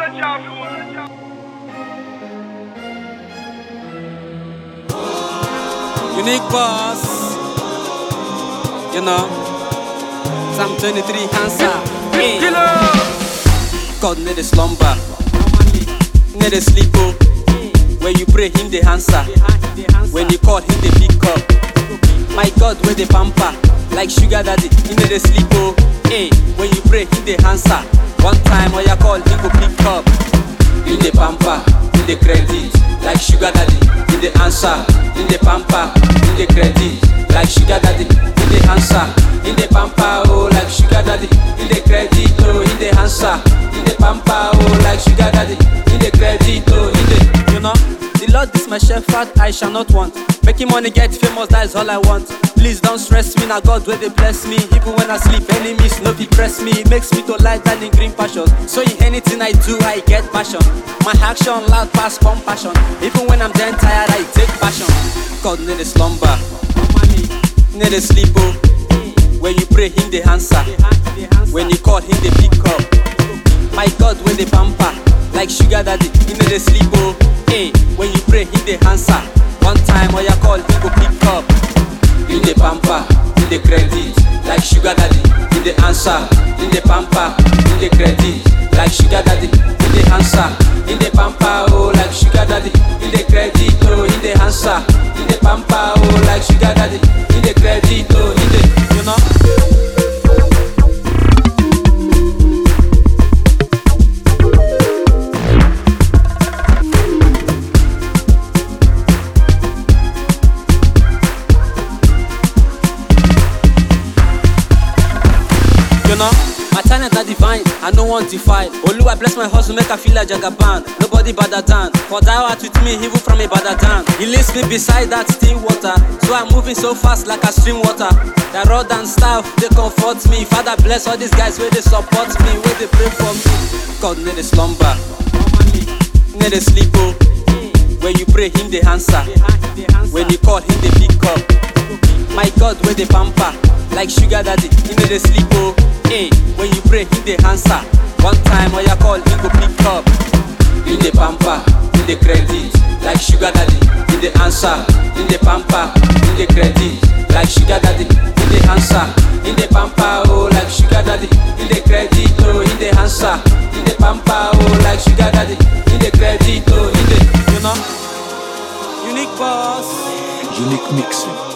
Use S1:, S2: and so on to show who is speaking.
S1: Unique boss, you know, Psalm 23 answer. Hey. God need a slumber, need a sleep. Oh. When you pray, him the answer. When you call, him the pick up. My God, where the pamper, like sugar daddy, he need a sleep. Oh. Hey. When you pray, him the answer. One time when you call, he go pick up. In the pamper, in the credit, like sugar daddy, in the answer. In the pamper, in the credit, like sugar daddy, in the answer. In the pamper, oh, like sugar daddy, in the credit, oh, in the answer. In the pamper, oh, like sugar daddy, in the credit, oh, in the. You know, the Lord is my shepherd, I shall not want. Making money, get famous, that is all I want. Please don't stress me, now God where they bless me. Even when I sleep, enemies no be press me. It makes me to lie down in green pastures. So in anything I do, I get passion. My action loud past compassion. Even when I'm dead tired, I take passion. God need a slumber, need a sleep. Oh. When you pray, him the answer. When you call, him the pick up. My God where the pamper, like sugar daddy, he need a sleep. Oh. Hey, when you pray, him the answer. One time when you call, he go pick up. In the pamper, in the credit, like sugar daddy, in the answer. In the pamper, in the credit, like sugar daddy, in the answer. In the pamper, oh, like sugar daddy, in the credit, oh, in the answer. In the pamper, oh, like sugar daddy, in the credit, oh, in the, you know. My talent are divine, I no want defile. Oluwa bless my hustle, make I feel like Jagaban. Nobody better than, for thou art with me, even from a better than. He leads me beside that still water, so I'm moving so fast like a stream water. The rod and staff, they comfort me. Father bless all these guys where they support me, where they pray for me. God need a slumber, need a sleep. Oh. When you pray, him the answer. When you call, him the pick up. My God where they pamper, like sugar daddy, he need a sleep. Oh. Hey, when you pray, him the answer. One time when you call, he go pick up. In the pamper, in the credit, like sugar daddy, in the answer. In the pamper, in the credit, like sugar daddy, in the answer. In the pamper, oh, like sugar daddy, in the credit, oh, in the answer. In the pamper, oh, like sugar daddy, in the credit, oh, in the, you know. Unique boss,
S2: unique mixing.